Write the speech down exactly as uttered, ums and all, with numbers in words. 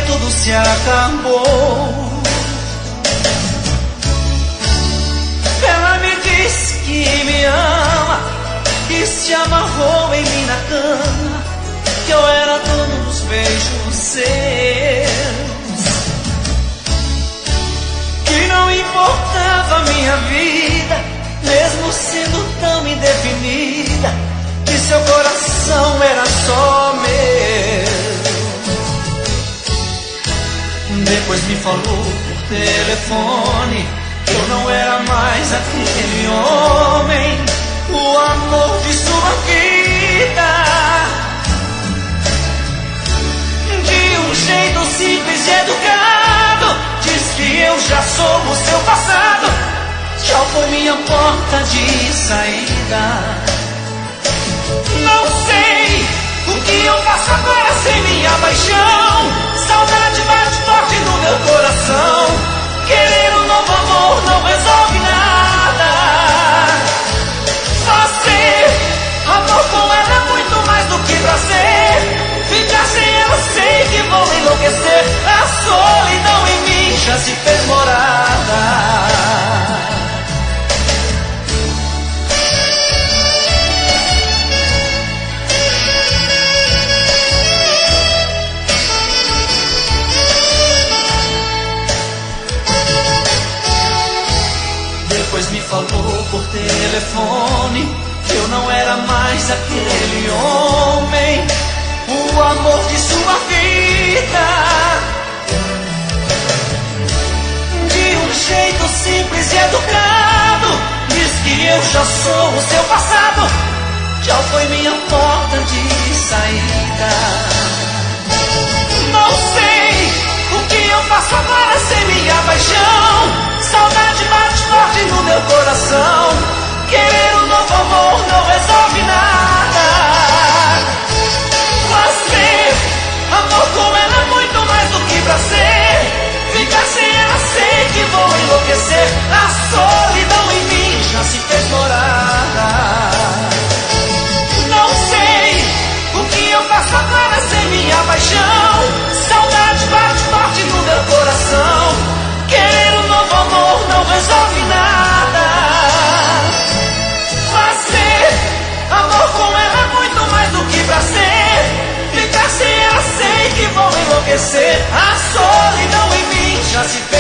tudo se acabou. Ela me diz que me ama, que se amarrou em mim na cama, que eu era dono dos beijos seus, que não importava a minha vida, mesmo sendo tão indefinida, que seu coração era só meu. Depois me falou por telefone que eu não era mais aquele homem, o amor de sua vida. De um jeito simples e educado, diz que eu já sou o seu passado, já foi minha porta de saída. Não sei o que eu faço agora sem minha paixão. Saudade bate forte no meu coração. Querer um novo amor não resolve nada. Fazer amor com ela é muito mais do que prazer. Ficar sem ela sei que vou enlouquecer. A solidão em mim já se fez morada. Depois me falou por telefone que eu não era mais aquele homem, o amor de sua vida. De um jeito simples e educado, diz que eu já sou o seu passado, já foi minha porta de saída. Não sei o que eu faço agora sem minha paixão. Saudade bate forte no meu coração. Querer um novo amor não resolve nada. Fazer amor com ela é muito mais do que prazer. Ficar sem ela sei que vou enlouquecer. A solidão em mim já se fez morada. Não sei o que eu faço agora sem minha paixão. Saudade bate forte no meu coração. Querer um novo amor não resolve nada. Fazer amor com ela é muito mais do que prazer. Ficar sem ela sei que vou enlouquecer. A solidão em mim já se fez